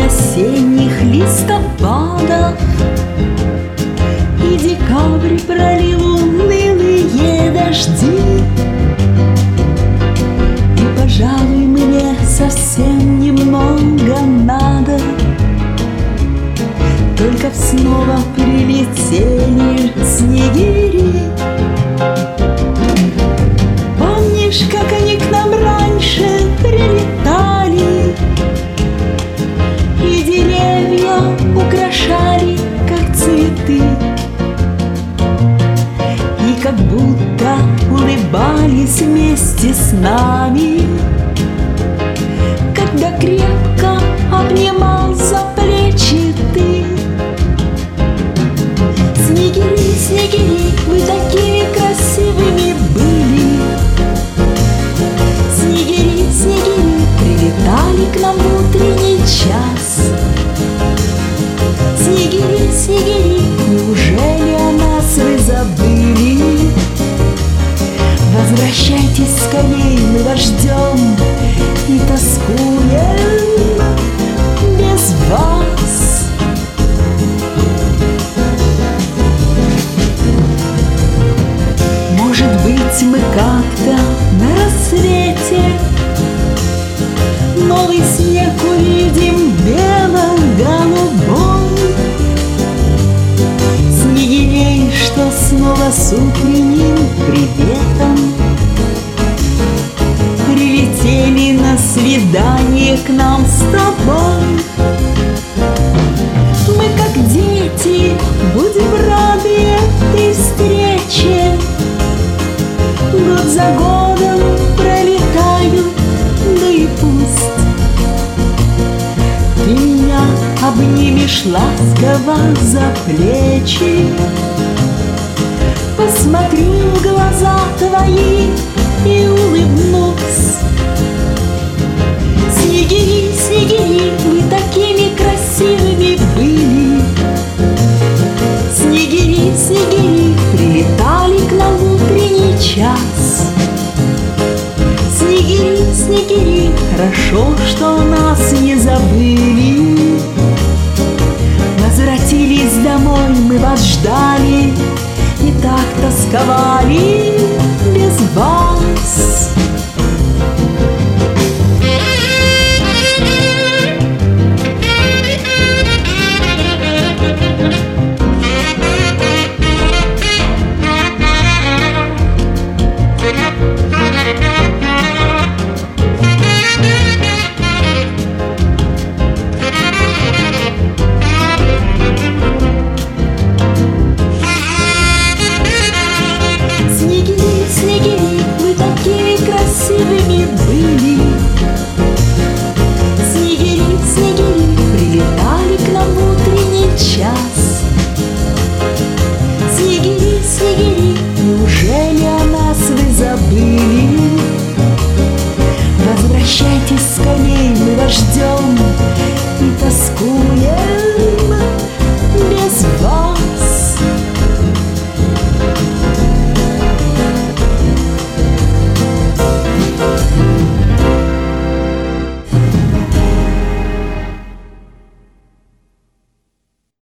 осенних листопадах, и декабрь пролил унылые дожди. И, пожалуй, мне совсем немного надо, только б снова прилетели снегири. Помнишь, как они к нам раньше прилетали, и деревья украшали, как цветы, и как будто улыбались вместе с нами, когда крепко обнимал за плечи ты. Снегири, снегири, вы такими красивыми были. Снегири, снегири, прилетали к нам в утренний час. Снегири, снегири, неужели о нас вы забыли? Возвращайтесь скорей, мы вас ждем и тоскуем без вас. Может быть, мы как-то на рассвете новый снег увидим бело-голубой, снегирей, что снова с утренним приветом прилетели на свидание к нам с тобой. Мы, как дети, будем рады этой встрече. Год за годом пролетают, да и пусть. Ты меня обнимешь ласково за плечи, посмотрю в глаза твои и улыбнусь. Снегири, снегири, вы такими красивыми были. Снегири, снегири, прилетали к нам в утренний час. Снегири, снегири, хорошо, что нас не забыли.